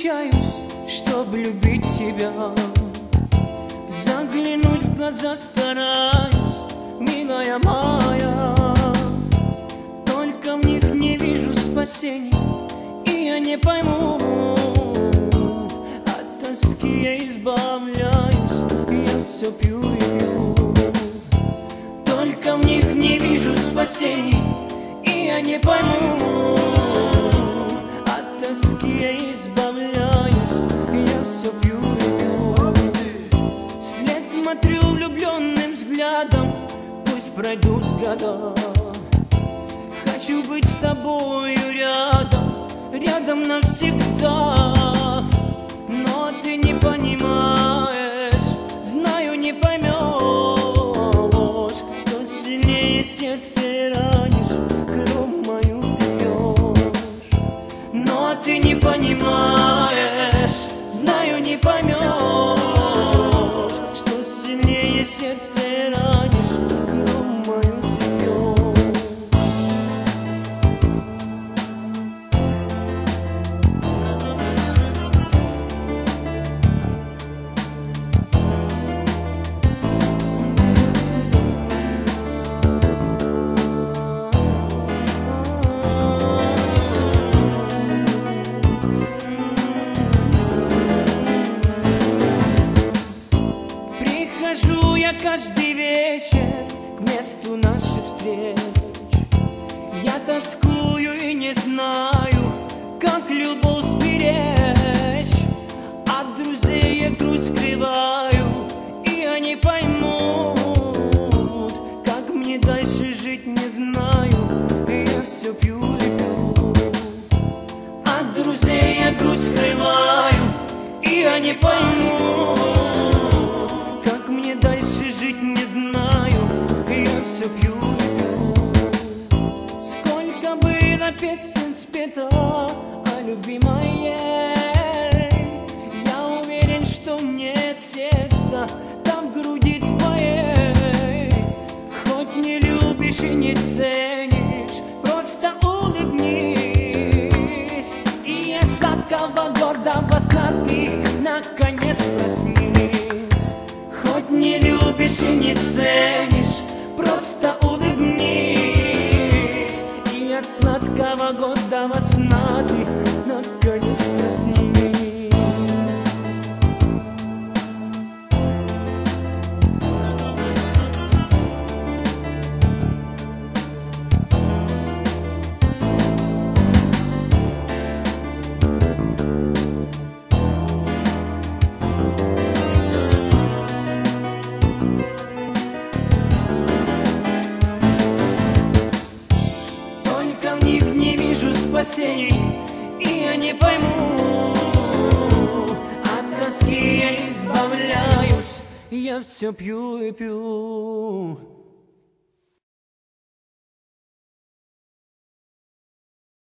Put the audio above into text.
встречаюсь, чтоб любить тебя. Заглянуть в глаза стараюсь, милая моя. Только в них не вижу спасений, и я не пойму. От тоски я избавляюсь, я все пью и пью. Только в них не вижу спасений, и я не пойму. От тоски я избавляюсь, я все пью и пью. Вслед смотрю влюбленным взглядом, пусть пройдут года. Хочу быть с тобою рядом, рядом навсегда. Но ты не понимаешь, знаю, не поймешь, что сильнее сердце ранишь, кровь мою ты пьешь. Но ты не понимаешь, знаю, не поймешь, что сильнее сердце ранишь, кровь мою ты пьешь. Прихожу я каждый вечер к месту наших встреч. Я тоскую и не знаю, как любовь сберечь. От друзей я грусть скрываю, и они поймут, как мне дальше жить, не знаю, и я все пью и пью. От друзей я грусть скрываю, и они поймут, как мне дальше жить, не знаю, и я все пью и пью. Сколько было песен спето о любви моей, я уверен, что нет сердца там в груди твоей. Хоть не любишь и не ценишь, просто улыбнись, и из сладкого гордого сна ты наконец проснись. Хоть не любишь и не ценишь, просто улыбнись, и от сладкого гордого сна ты наконец проснись. Спасений, и я не пойму. От тоски я избавляюсь, я все пью и пью.